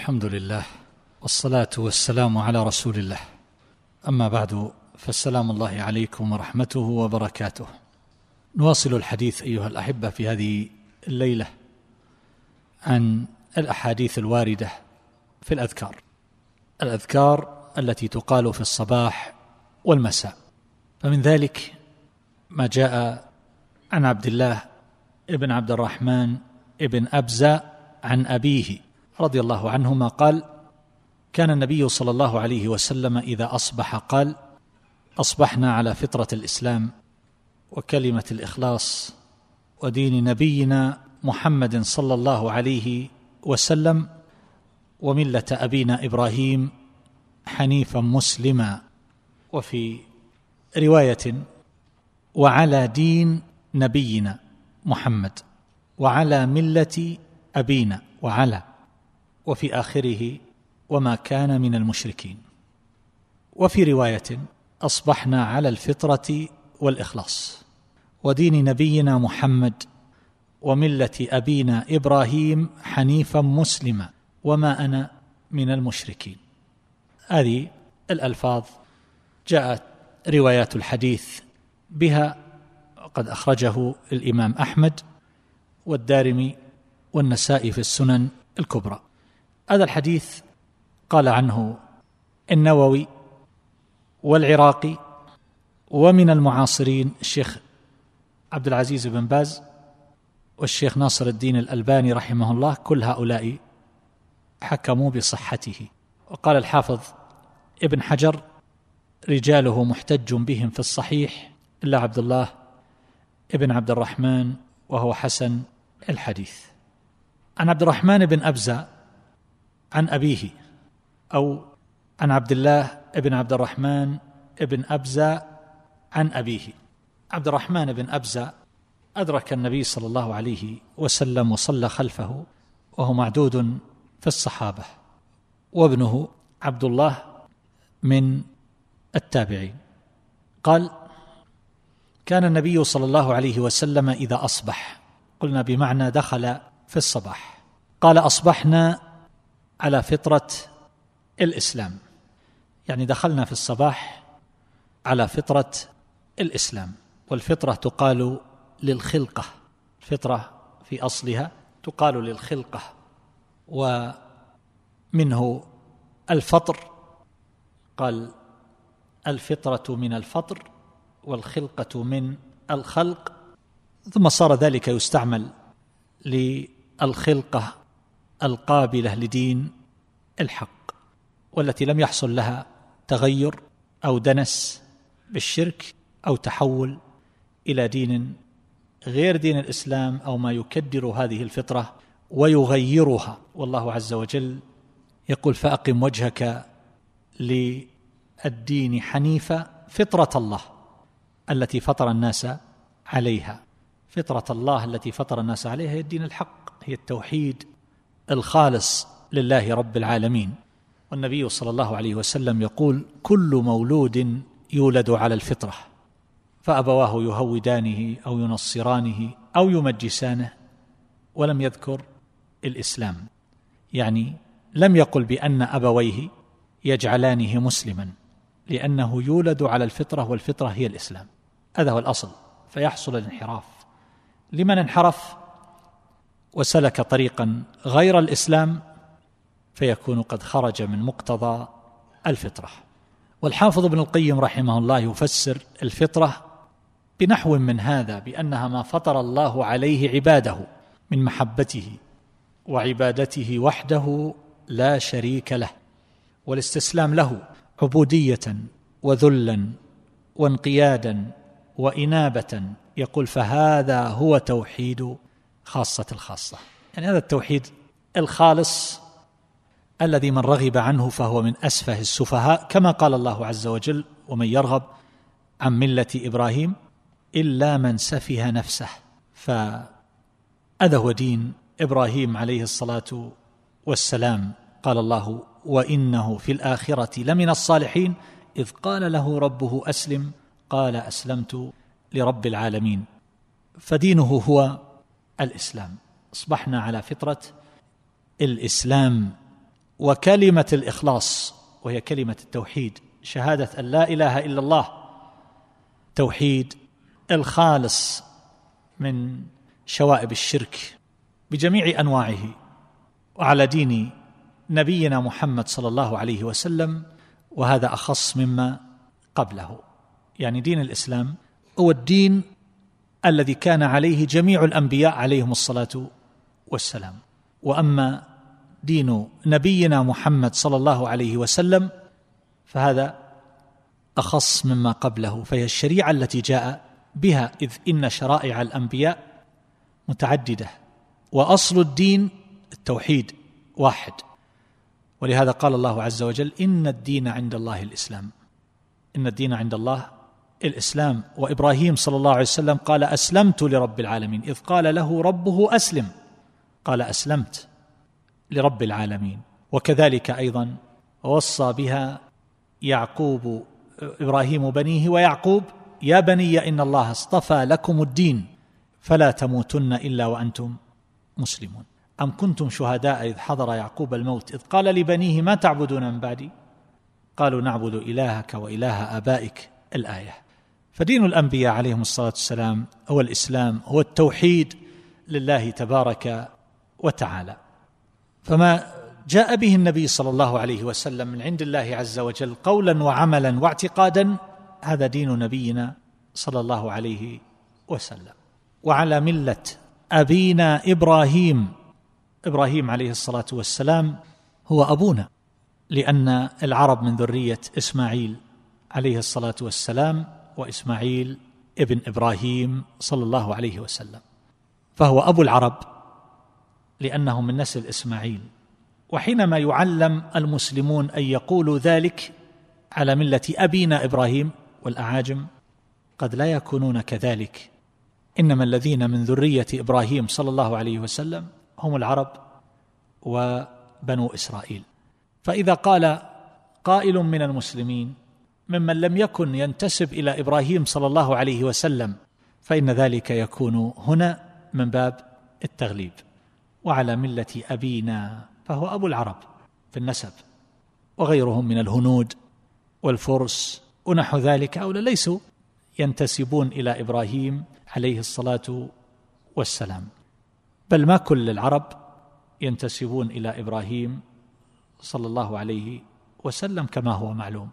الحمد لله والصلاة والسلام على رسول الله، أما بعد، فالسلام الله عليكم ورحمته وبركاته. نواصل الحديث أيها الأحبة في هذه الليلة عن الأحاديث الواردة في الأذكار التي تقال في الصباح والمساء. فمن ذلك ما جاء عن عبد الله ابن عبد الرحمن ابن أبزة عن أبيه رضي الله عنهما قال: كان النبي صلى الله عليه وسلم إذا أصبح قال: أصبحنا على فطرة الإسلام وكلمة الإخلاص ودين نبينا محمد صلى الله عليه وسلم وملة أبينا إبراهيم حنيفا مسلما. وفي رواية: وعلى دين نبينا محمد وعلى ملة أبينا وعلى، وفي آخره: وما كان من المشركين. وفي رواية: أصبحنا على الفطرة والإخلاص ودين نبينا محمد وملة أبينا إبراهيم حنيفا مسلما وما أنا من المشركين. هذه الألفاظ جاءت روايات الحديث بها، وقد أخرجه الإمام أحمد والدارمي والنسائي في السنن الكبرى. هذا الحديث قال عنه النووي والعراقي ومن المعاصرين الشيخ عبد العزيز بن باز والشيخ ناصر الدين الألباني رحمه الله، كل هؤلاء حكموا بصحته. وقال الحافظ ابن حجر: رجاله محتج بهم في الصحيح إلا عبد الله ابن عبد الرحمن وهو حسن الحديث. عن عبد الرحمن بن أبزة عن أبيه، أو عن عبد الله ابن عبد الرحمن ابن أبزة عن أبيه. عبد الرحمن بن أبزة أدرك النبي صلى الله عليه وسلم وصلى خلفه وهو معدود في الصحابة، وابنه عبد الله من التابعين. قال: كان النبي صلى الله عليه وسلم إذا أصبح، قلنا بمعنى دخل في الصباح، قال: أصبحنا على فطرة الإسلام، يعني دخلنا في الصباح على فطرة الإسلام. والفطرة تقال للخلقة، الفطرة في أصلها تقال للخلقة، ومنه الفطر، قال: الفطرة من الفطر والخلقة من الخلق، ثم صار ذلك يستعمل للخلقة القابلة لدين الحق، والتي لم يحصل لها تغير أو دنس بالشرك أو تحول إلى دين غير دين الإسلام أو ما يكدر هذه الفطرة ويغيرها. والله عز وجل يقول: فأقم وجهك للدين حنيفا فطرة الله التي فطر الناس عليها. فطرة الله التي فطر الناس عليها هي الدين الحق، هي التوحيد الخالص لله رب العالمين. والنبي صلى الله عليه وسلم يقول: كل مولود يولد على الفطرة فأبواه يهودانه أو ينصرانه أو يمجسانه، ولم يذكر الإسلام، يعني لم يقل بأن أبويه يجعلانه مسلما، لأنه يولد على الفطرة، والفطرة هي الإسلام. هذا هو الأصل. فيحصل الانحراف لمن انحرف وسلك طريقا غير الإسلام، فيكون قد خرج من مقتضى الفطرة. والحافظ ابن القيم رحمه الله يفسر الفطرة بنحو من هذا، بأنها ما فطر الله عليه عباده من محبته وعبادته وحده لا شريك له، والاستسلام له عبودية وذلا وانقيادا وإنابة. يقول: فهذا هو توحيد خاصة الخاصة، يعني هذا التوحيد الخالص الذي من رغب عنه فهو من أسفه السفهاء، كما قال الله عز وجل: ومن يرغب عن ملة إبراهيم إلا من سفه نفسه. فهذا هو دين إبراهيم عليه الصلاة والسلام. قال الله: وإنه في الآخرة لمن الصالحين إذ قال له ربه أسلم قال أسلمت لرب العالمين. فدينه هو الإسلام. أصبحنا على فطرة الإسلام وكلمة الإخلاص، وهي كلمة التوحيد، شهادة أن لا إله إلا الله، توحيد الخالص من شوائب الشرك بجميع أنواعه، وعلى دين نبينا محمد صلى الله عليه وسلم، وهذا أخص مما قبله. يعني دين الإسلام هو الدين الذي كان عليه جميع الأنبياء عليهم الصلاة والسلام، وأما دين نبينا محمد صلى الله عليه وسلم فهذا أخص مما قبله، فهي الشريعة التي جاء بها، إذ إن شرائع الأنبياء متعددة، وأصل الدين التوحيد واحد. ولهذا قال الله عز وجل: إن الدين عند الله الإسلام، إن الدين عند الله الإسلام. وإبراهيم صلى الله عليه وسلم قال: أسلمت لرب العالمين، إذ قال له ربه أسلم قال: أسلمت لرب العالمين. وكذلك أيضا وصى بها يعقوب إبراهيم بنيه ويعقوب: يا بني إن الله اصطفى لكم الدين فلا تموتن إلا وأنتم مسلمون. أم كنتم شهداء إذ حضر يعقوب الموت إذ قال لبنيه: ما تعبدون من بعدي؟ قالوا: نعبد إلهك وإله آبائك. الآية. فدين الأنبياء عليهم الصلاة والسلام هو الإسلام، هو التوحيد لله تبارك وتعالى. فما جاء به النبي صلى الله عليه وسلم من عند الله عز وجل قولا وعملا واعتقادا، هذا دين نبينا صلى الله عليه وسلم. وعلى ملة أبينا إبراهيم، إبراهيم عليه الصلاة والسلام هو أبونا، لأن العرب من ذرية إسماعيل عليه الصلاة والسلام، وإسماعيل ابن إبراهيم صلى الله عليه وسلم، فهو أبو العرب لأنه من نسل إسماعيل. وحينما يعلم المسلمون أن يقولوا ذلك على ملة أبينا إبراهيم، والأعاجم قد لا يكونون كذلك، إنما الذين من ذرية إبراهيم صلى الله عليه وسلم هم العرب وبنو إسرائيل. فإذا قال قائل من المسلمين ممن لم يكن ينتسب إلى إبراهيم صلى الله عليه وسلم، فإن ذلك يكون هنا من باب التغليب. وعلى ملة أبينا فهو أبو العرب في النسب، وغيرهم من الهنود والفرس ونحو ذلك، هؤلاء ليسوا ينتسبون إلى إبراهيم عليه الصلاة والسلام، بل ما كل العرب ينتسبون إلى إبراهيم صلى الله عليه وسلم كما هو معلوم.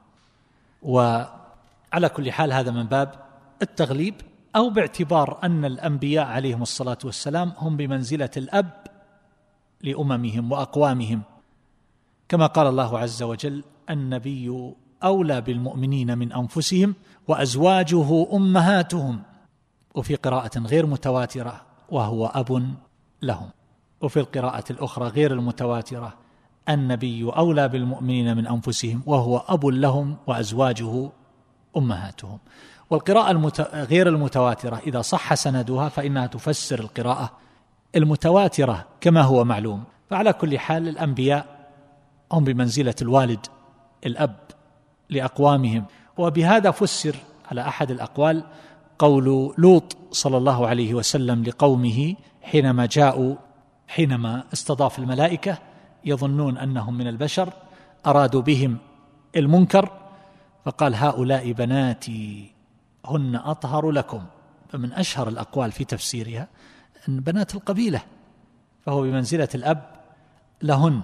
وعلى كل حال هذا من باب التغليب، أو باعتبار أن الأنبياء عليهم الصلاة والسلام هم بمنزلة الأب لأممهم وأقوامهم، كما قال الله عز وجل: النبي أولى بالمؤمنين من أنفسهم وأزواجه أمهاتهم، وفي قراءة غير متواترة: وهو أب لهم. وفي القراءة الأخرى غير المتواترة: النبي أولى بالمؤمنين من أنفسهم وهو أب لهم وأزواجه أمهاتهم. والقراءة غير المتواترة إذا صح سندها فإنها تفسر القراءة المتواترة كما هو معلوم. فعلى كل حال الأنبياء هم بمنزلة الوالد الأب لأقوامهم. وبهذا فسر على أحد الأقوال قول لوط صلى الله عليه وسلم لقومه حينما استضاف الملائكة يظنون أنهم من البشر، أرادوا بهم المنكر، فقال: هؤلاء بناتي هن أطهر لكم. فمن أشهر الأقوال في تفسيرها أن بنات القبيلة، فهو بمنزلة الأب لهن.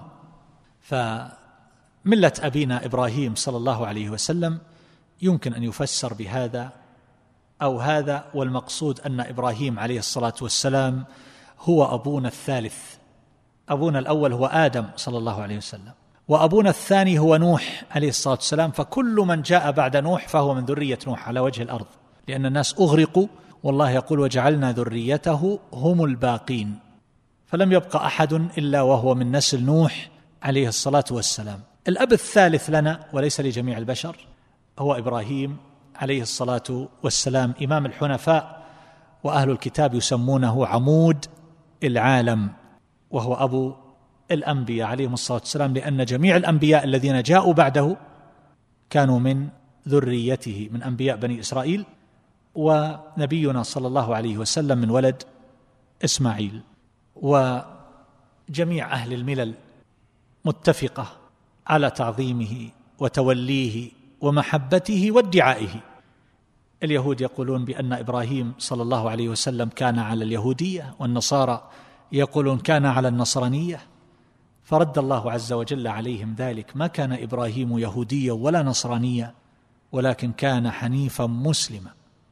فملة أبينا إبراهيم صلى الله عليه وسلم يمكن أن يفسر بهذا أو هذا، والمقصود أن إبراهيم عليه الصلاة والسلام هو أبونا الثالث. أبونا الأول هو آدم صلى الله عليه وسلم، وأبونا الثاني هو نوح عليه الصلاة والسلام. فكل من جاء بعد نوح فهو من ذرية نوح على وجه الأرض، لأن الناس أغرقوا، والله يقول: وجعلنا ذريته هم الباقين. فلم يبقى أحد إلا وهو من نسل نوح عليه الصلاة والسلام. الأب الثالث لنا وليس لجميع البشر هو إبراهيم عليه الصلاة والسلام، إمام الحنفاء، وأهل الكتاب يسمونه عمود العالم، وهو أبو الأنبياء عليهم الصلاة والسلام، لأن جميع الأنبياء الذين جاءوا بعده كانوا من ذريته، من أنبياء بني إسرائيل، ونبينا صلى الله عليه وسلم من ولد إسماعيل. وجميع أهل الملل متفقة على تعظيمه وتوليه ومحبته وادعائه. اليهود يقولون بأن إبراهيم صلى الله عليه وسلم كان على اليهودية، والنصارى يقولون كان على النصرانية، فرد الله عز وجل عليهم ذلك: ما كان إبراهيم يهوديا ولا نصرانيا، ولكن كان حنيفا مسلما،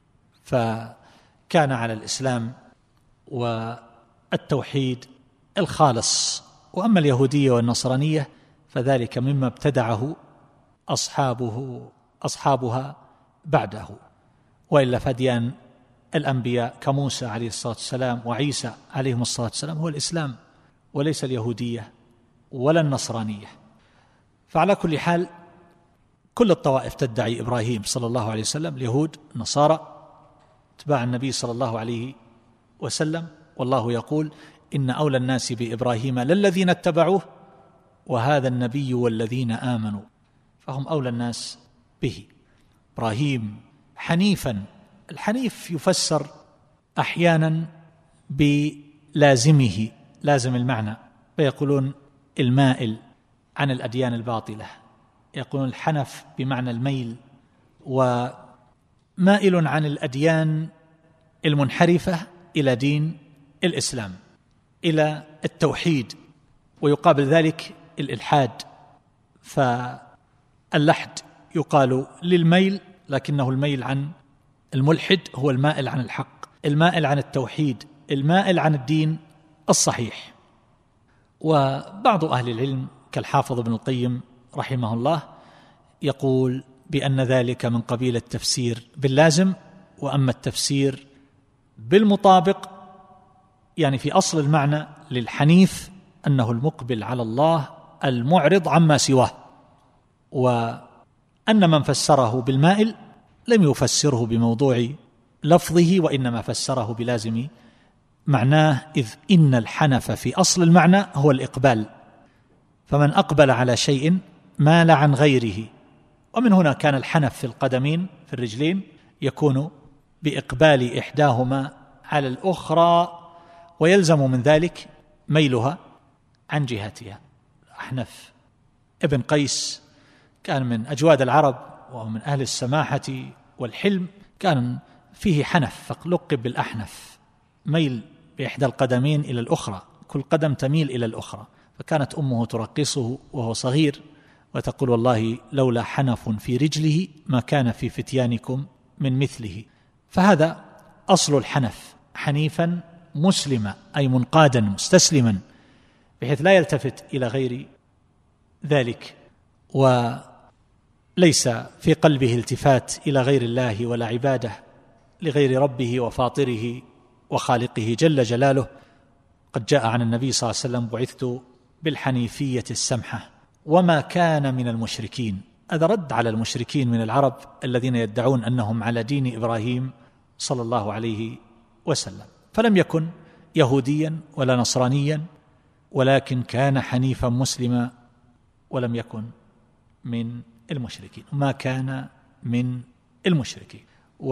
فكان على الإسلام والتوحيد الخالص. وأما اليهودية والنصرانية فذلك مما ابتدعه أصحابها بعده، وإلا فديان الأنبياء كموسى عليه الصلاة والسلام وعيسى عليهم الصلاة والسلام هو الإسلام، وليس اليهودية ولا النصرانية. فعلى كل حال كل الطوائف تدعي إبراهيم صلى الله عليه وسلم، اليهود، النصارى، اتباع النبي صلى الله عليه وسلم. والله يقول: إن أولى الناس بإبراهيم للذين اتبعوه وهذا النبي والذين آمنوا، فهم أولى الناس به. إبراهيم حنيفا، الحنيف يفسر أحيانا بلازمه، لازم المعنى، فيقولون المائل عن الأديان الباطلة، يقولون الحنف بمعنى الميل، ومائل عن الأديان المنحرفة إلى دين الإسلام، إلى التوحيد، ويقابل ذلك الإلحاد. فاللحد يقال للميل، لكنه الميل عن الملحد هو المائل عن الحق، المائل عن التوحيد، المائل عن الدين الصحيح. وبعض أهل العلم كالحافظ ابن القيم رحمه الله يقول بأن ذلك من قبيل التفسير باللازم، وأما التفسير بالمطابق يعني في أصل المعنى للحنيف أنه المقبل على الله المعرض عما سواه، وأن من فسره بالمائل لم يفسره بموضوع لفظه، وإنما فسره بلازم معناه، إذ إن الحنف في أصل المعنى هو الإقبال، فمن أقبل على شيء مال عن غيره. ومن هنا كان الحنف في القدمين في الرجلين يكون بإقبال إحداهما على الأخرى، ويلزم من ذلك ميلها عن جهتها. أحنف ابن قيس كان من أجواد العرب ومن أهل السماحة والحلم، كان فيه حنف فلقب بالأحنف، ميل بإحدى القدمين إلى الأخرى، كل قدم تميل إلى الأخرى. فكانت أمه ترقصه وهو صغير وتقول: والله لولا حنف في رجله ما كان في فتيانكم من مثله. فهذا أصل الحنف، حنيفا مسلما، أي منقادا مستسلما، بحيث لا يلتفت إلى غير ذلك، وليس في قلبه التفات إلى غير الله ولا عبادة لغير ربه وفاطره وخالقه جل جلاله. قد جاء عن النبي صلى الله عليه وسلم: بعثت بالحنيفية السمحة وما كان من المشركين. هذا رد على المشركين من العرب الذين يدعون أنهم على دين إبراهيم صلى الله عليه وسلم، فلم يكن يهوديا ولا نصرانيا، ولكن كان حنيفا مسلما ولم يكن من المشركين، ما كان من المشركين.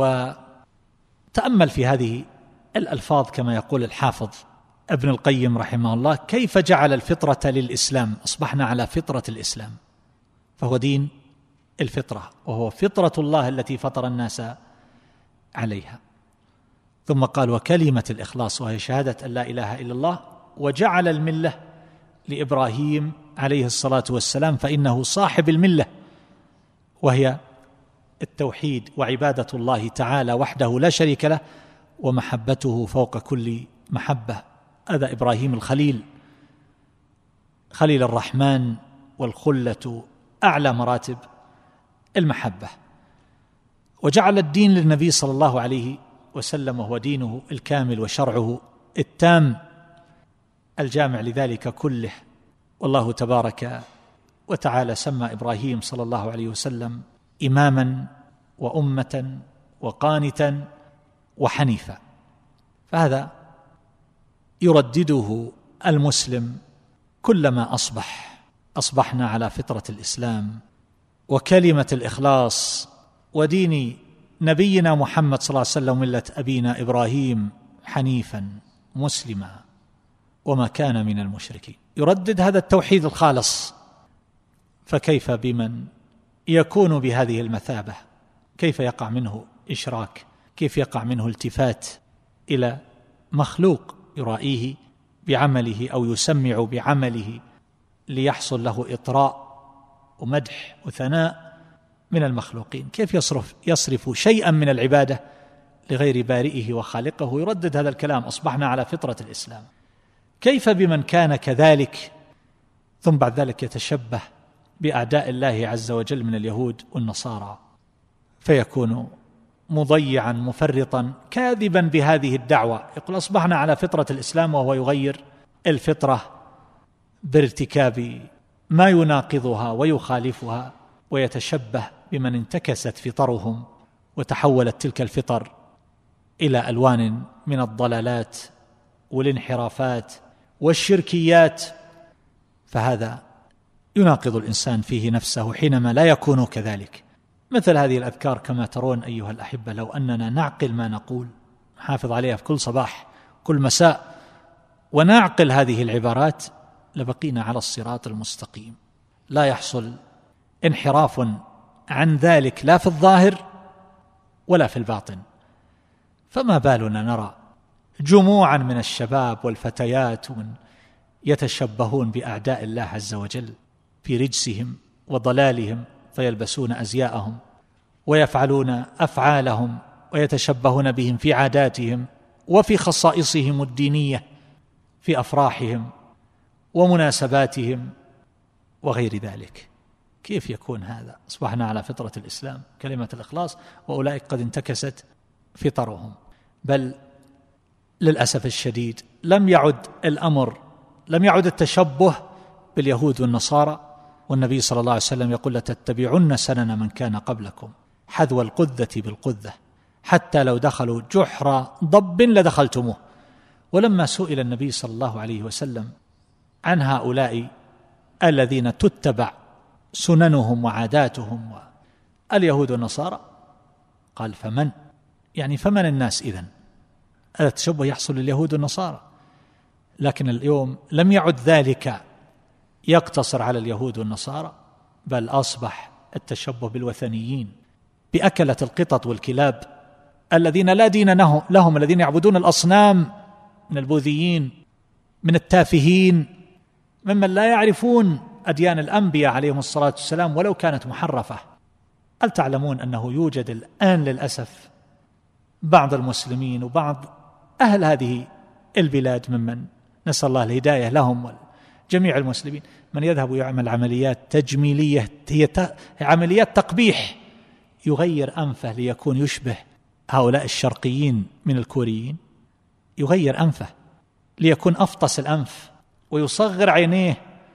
وتأمل في هذه الألفاظ كما يقول الحافظ ابن القيم رحمه الله: كيف جعل الفطرة للإسلام؟ أصبحنا على فطرة الإسلام، فهو دين الفطرة، وهو فطرة الله التي فطر الناس عليها. ثم قال: وكلمة الإخلاص، وهي شهادة أن لا إله إلا الله، وجعل الملة لإبراهيم عليه الصلاة والسلام، فإنه صاحب الملة، وهي التوحيد وعبادة الله تعالى وحده لا شريك له، ومحبته فوق كل محبة. هذا إبراهيم الخليل، خليل الرحمن، والخلة أعلى مراتب المحبة. وجعل الدين للنبي صلى الله عليه وسلم، وهو دينه الكامل وشرعه التام الجامع لذلك كله. والله تبارك وتعالى سمى إبراهيم صلى الله عليه وسلم إماما وأمة وقانتا وحنيفا، فهذا يردده المسلم كلما أصبحنا على فطرة الإسلام وكلمة الإخلاص ودين نبينا محمد صلى الله عليه وسلم، ملة أبينا إبراهيم حنيفا مسلما. وما كان من المشركين، يردد هذا التوحيد الخالص. فكيف بمن يكون بهذه المثابة؟ كيف يقع منه إشراك؟ كيف يقع منه التفات إلى مخلوق يرائيه بعمله أو يسمع بعمله ليحصل له إطراء ومدح وثناء من المخلوقين؟ كيف يصرف شيئا من العبادة لغير بارئه وخالقه؟ يردد هذا الكلام. أصبحنا على فطرة الإسلام. كيف بمن كان كذلك ثم بعد ذلك يتشبه بأعداء الله عز وجل من اليهود والنصارى، فيكون مضيعا مفرطا كاذبا بهذه الدعوة، يقول أصبحنا على فطرة الإسلام وهو يغير الفطرة بارتكاب ما يناقضها ويخالفها، ويتشبه بمن انتكست فطرهم وتحولت تلك الفطر إلى ألوان من الضلالات والانحرافات والشركيات. فهذا يناقض الإنسان فيه نفسه حينما لا يكون كذلك. مثل هذه الأذكار كما ترون أيها الأحبة، لو أننا نعقل ما نقول، نحافظ عليها في كل صباح كل مساء، ونعقل هذه العبارات، لبقينا على الصراط المستقيم، لا يحصل انحراف عن ذلك لا في الظاهر ولا في الباطن. فما بالنا نرى جموعا من الشباب والفتيات من يتشبهون بأعداء الله عز وجل في رجسهم وضلالهم، فيلبسون أزياءهم ويفعلون أفعالهم ويتشبهون بهم في عاداتهم وفي خصائصهم الدينية، في أفراحهم ومناسباتهم وغير ذلك. كيف يكون هذا؟ أصبحنا على فطرة الإسلام، كلمة الإخلاص، وأولئك قد انتكست فطرهم. بل للأسف الشديد لم يعد التشبه باليهود والنصارى، والنبي صلى الله عليه وسلم يقول لتتبعن سنن من كان قبلكم حذو القذة بالقذة حتى لو دخلوا جحر ضب لدخلتموه. ولما سئل النبي صلى الله عليه وسلم عن هؤلاء الذين تتبع سننهم وعاداتهم اليهود والنصارى، قال فمن؟ يعني فمن الناس إذن؟ هذا التشبه يحصل لليهود والنصارى. لكن اليوم لم يعد ذلك يقتصر على اليهود والنصارى، بل أصبح التشبه بالوثنيين، بأكلة القطط والكلاب الذين لا دين لهم، الذين يعبدون الأصنام، من البوذيين، من التافهين، ممن لا يعرفون أديان الأنبياء عليهم الصلاة والسلام ولو كانت محرفة. هل تعلمون أنه يوجد الآن للأسف بعض المسلمين وبعض أهل هذه البلاد ممن نسأل الله الهداية لهم جميع المسلمين، من يذهب يعمل عمليات تجميلية، هي عمليات تقبيح، يغير أنفه ليكون يشبه هؤلاء الشرقيين من الكوريين، يغير أنفه ليكون أفطس الأنف ويصغر عينيه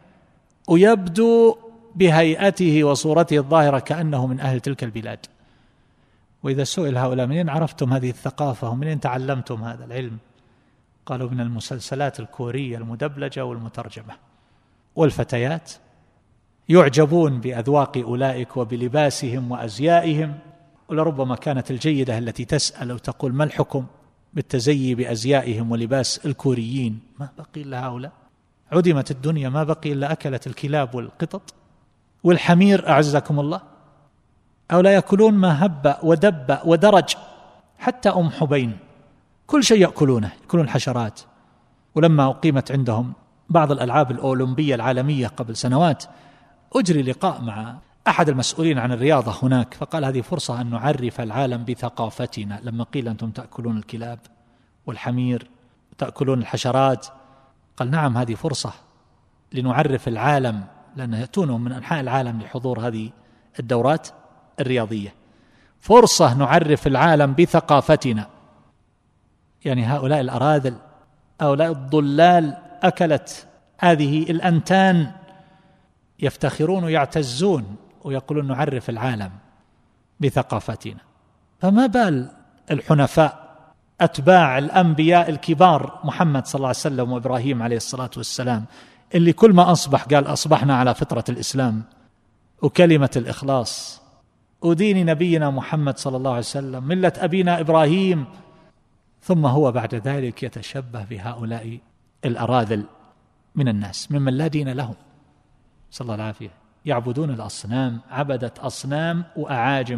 ويبدو بهيئته وصورته الظاهرة كأنه من أهل تلك البلاد. وإذا سئل هؤلاء منين عرفتم هذه الثقافة ومنين تعلمتم هذا العلم؟ قالوا من المسلسلات الكورية المدبلجة والمترجمة. والفتيات يعجبون بأذواق أولئك وبلباسهم وأزيائهم، ولربما كانت الجيدة التي تسأل وتقول ما الحكم بالتزيي بأزيائهم ولباس الكوريين؟ ما بقي إلا هؤلاء، عدمت الدنيا، ما بقي إلا أكلة الكلاب والقطط والحمير أعزكم الله. هؤلاء يأكلون ما هب ودب ودرج، حتى حبين، كل شيء يأكلون الحشرات. ولما أقيمت عندهم بعض الألعاب الأولمبية العالمية قبل سنوات، أجري لقاء مع أحد المسؤولين عن الرياضة هناك، فقال هذه فرصة أن نعرف العالم بثقافتنا. لما قيل أنتم تأكلون الكلاب والحمير تأكلون الحشرات، قال نعم، هذه فرصة لنعرف العالم، لأن يأتون من أنحاء العالم لحضور هذه الدورات الرياضية، فرصة نعرف العالم بثقافتنا. يعني هؤلاء الأراذل، هؤلاء الضلال أكلت هذه الأنتان، يفتخرون ويعتزون ويقولون نعرف العالم بثقافتنا. فما بال الحنفاء أتباع الأنبياء الكبار محمد صلى الله عليه وسلم وإبراهيم عليه الصلاة والسلام، اللي كل ما أصبح قال أصبحنا على فطرة الإسلام وكلمة الإخلاص ودين نبينا محمد صلى الله عليه وسلم، ملة أبينا إبراهيم، ثم هو بعد ذلك يتشبه بهؤلاء الأراذل من الناس ممن لا دين لهم، صلى الله العافية، يعبدون الأصنام، عبدة أصنام وأعاجم.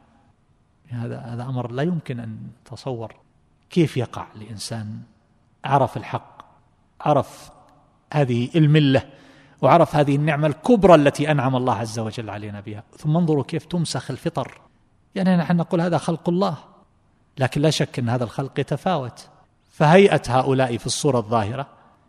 هذا أمر لا يمكن أن تصور كيف يقع لإنسان عرف الحق، عرف هذه الملة، وعرف هذه النعمة الكبرى التي أنعم الله عز وجل علينا بها، ثم انظروا كيف تمسخ الفطر. يعني نحن نقول هذا خلق الله، لكن لا شك أن هذا الخلق يتفاوت، فهيئة هؤلاء في الصورة الظاهرة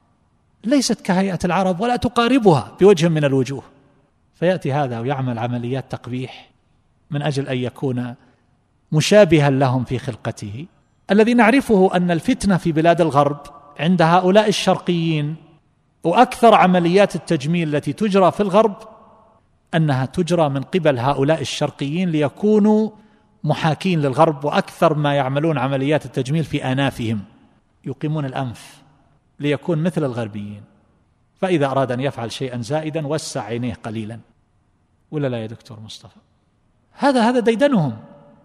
ليست كهيئة العرب ولا تقاربها بوجه من الوجوه، فيأتي هذا ويعمل عمليات تقبيح من أجل أن يكون مشابها لهم في خلقته، الذي نعرفه أن الفتنة في بلاد الغرب عند هؤلاء الشرقيين، وأكثر عمليات التجميل التي تجرى في الغرب أنها تجرى من قبل هؤلاء الشرقيين ليكونوا محاكين للغرب، وأكثر ما يعملون عمليات التجميل في آنافهم، يقيمون الأنف ليكون مثل الغربيين، فإذا أراد أن يفعل شيئا زائدا وسع عينيه قليلا، ولا لا يا دكتور مصطفى؟ هذا ديدنهم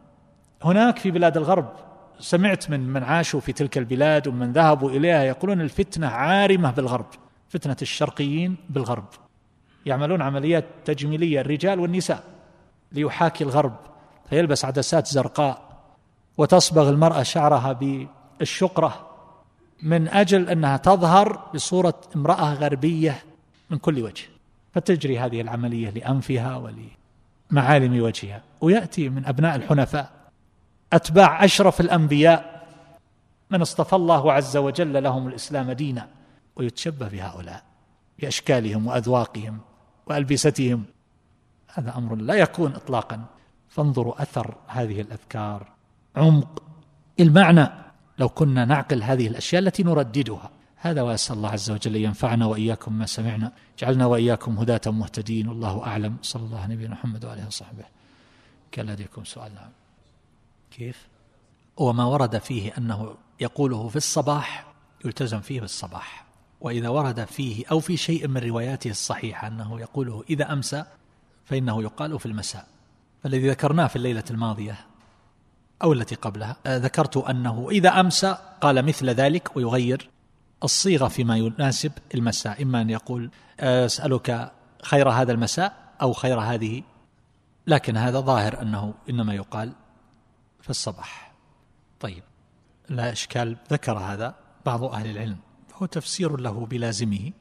هناك في بلاد الغرب. سمعت من عاشوا في تلك البلاد ومن ذهبوا إليها يقولون الفتنة عارمة بالغرب، فتنة الشرقيين بالغرب، يعملون عمليات تجميلية الرجال والنساء ليحاكي الغرب، فيلبس عدسات زرقاء وتصبغ المرأة شعرها بالشقرة من أجل أنها تظهر بصورة امرأة غربية من كل وجه، فتجري هذه العملية لأنفها ولمعالم وجهها. ويأتي من أبناء الحنفاء أتباع أشرف الأنبياء من اصطفى الله عز وجل لهم الإسلام دينا، ويتشبه بهؤلاء بأشكالهم وأذواقهم وألبستهم. هذا أمر لا يكون إطلاقا. فانظروا أثر هذه الأذكار، عمق المعنى، لو كنا نعقل هذه الأشياء التي نرددها. هذا، وأسأل الله عز وجل ينفعنا وإياكم ما سمعنا، جعلنا وإياكم هداة مهتدين، والله أعلم. صلى الله على نبينا محمد وآله وصحبه. كان لديكم سؤال؟ نعم. كيف؟ وما ورد فيه أنه يقوله في الصباح يلتزم فيه بالصباح، وإذا ورد فيه أو في شيء من رواياته الصحيحة أنه يقوله إذا أمسى فإنه يقال في المساء. فالذي ذكرناه في الليلة الماضية أو التي قبلها ذكرت أنه إذا أمسى قال مثل ذلك ويغير الصيغة فيما يناسب المساء، إما أن يقول أسألك خير هذا المساء أو خير هذه، لكن هذا ظاهر أنه إنما يقال في الصباح. طيب، لا إشكال. ذكر هذا بعض أهل العلم، فهو تفسير له بلازمه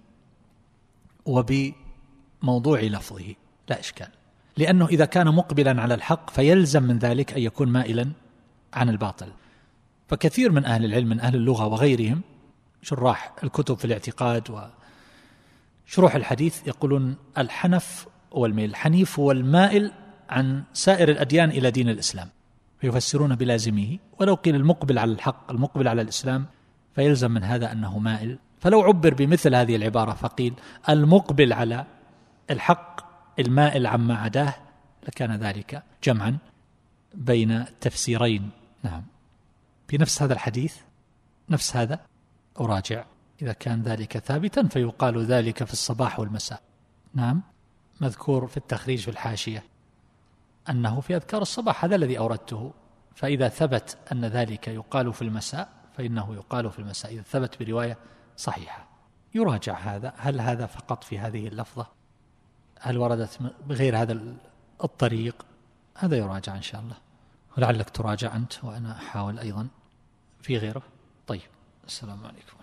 وبموضوع لفظه، لا إشكال، لأنه إذا كان مقبلا على الحق فيلزم من ذلك أن يكون مائلا عن الباطل. فكثير من أهل العلم من أهل اللغة وغيرهم، شراح الكتب في الاعتقاد وشروح الحديث، يقولون الحنف والميل، الحنيف والمائل عن سائر الأديان إلى دين الإسلام، فيفسرون بلازمه. ولو قيل المقبل على الحق، المقبل على الإسلام، فيلزم من هذا أنه مائل. فلو عبر بمثل هذه العبارة فقيل المقبل على الحق المائل عما عداه، لكان ذلك جمعا بين التفسيرين. نعم، بنفس هذا الحديث، نفس هذا أراجع، إذا كان ذلك ثابتا فيقال ذلك في الصباح والمساء. نعم، مذكور في التخريج في الحاشية أنه في أذكار الصباح، هذا الذي أوردته. فإذا ثبت أن ذلك يقال في المساء فإنه يقال في المساء، إذا ثبت برواية صحيحة. يراجع هذا، هل هذا فقط في هذه اللفظة، هل وردت بغير هذا الطريق، هذا يراجع إن شاء الله، ولعلك تراجع أنت وأنا أحاول أيضا في غيره. طيب، السلام عليكم.